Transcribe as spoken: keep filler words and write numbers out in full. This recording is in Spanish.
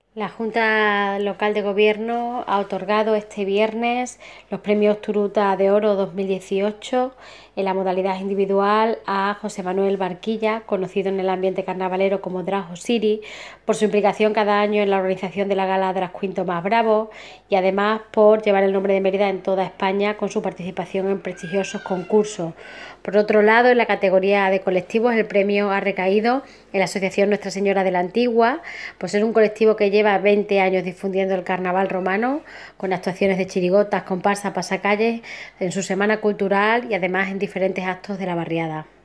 La Junta Local de Gobierno ha otorgado este viernes los premios Turuta de Oro dos mil dieciocho en la modalidad individual a José Manuel Barquilla, conocido en el ambiente carnavalero como Drag City, por su implicación cada año en la organización de la gala Drag Queen Tomás Bravo y además por llevar el nombre de Mérida en toda España con su participación en prestigiosos concursos. Por otro lado, en la categoría de colectivos, el premio ha recaído en la Asociación Nuestra Señora de la Antigua, por ser un colectivo que lleva veinte años difundiendo el carnaval romano, con actuaciones de chirigotas, comparsas, pasacalles en su semana cultural y además en diferentes actos de la barriada.